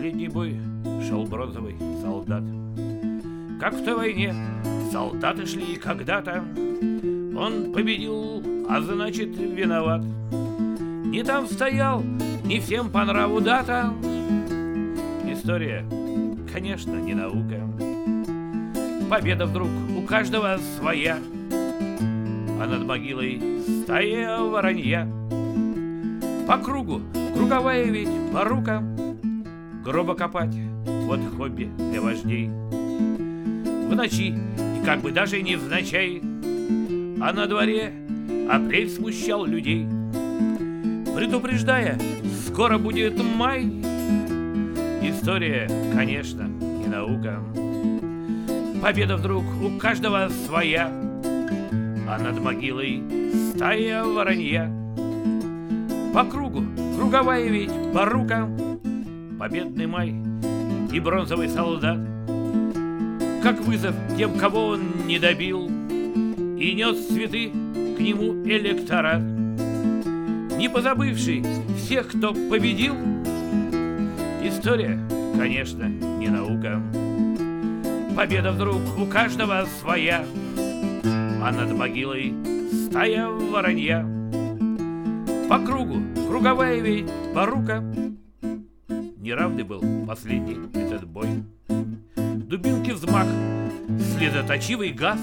последний бой шел бронзовый солдат. Как в той войне солдаты шли когда-то, он победил, а значит виноват. Не там стоял, не всем по нраву дата. История, конечно, не наука. Победа вдруг у каждого своя, а над могилой стая воронья. По кругу круговая ведь порука, гроба копать — вот хобби для вождей. В ночи, и как бы даже невзначай, а на дворе апрель смущал людей, предупреждая, скоро будет май. История, конечно, не наука. Победа вдруг у каждого своя, а над могилой стая воронья. По кругу круговая ведь порука, победный май и бронзовый солдат. Как вызов тем, кого он не добил, и нес цветы к нему электорат, не позабывший всех, кто победил. История, конечно, не наука. Победа вдруг у каждого своя, а над могилой стая воронья. По кругу круговая ведь порука. Неравный был последний этот бой. Дубинки взмах, слезоточивый газ,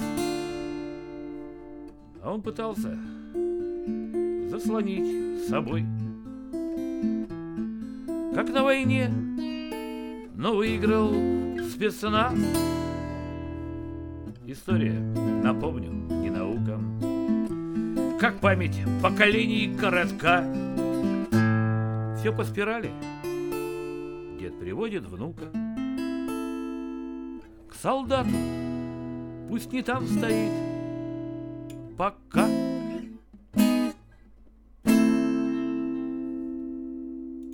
а он пытался заслонить собой. Как на войне, но выиграл спецназ. История, напомню, не наука. Как память поколений коротка, все по спирали. Дед приводит внука к солдату, пусть не там стоит пока.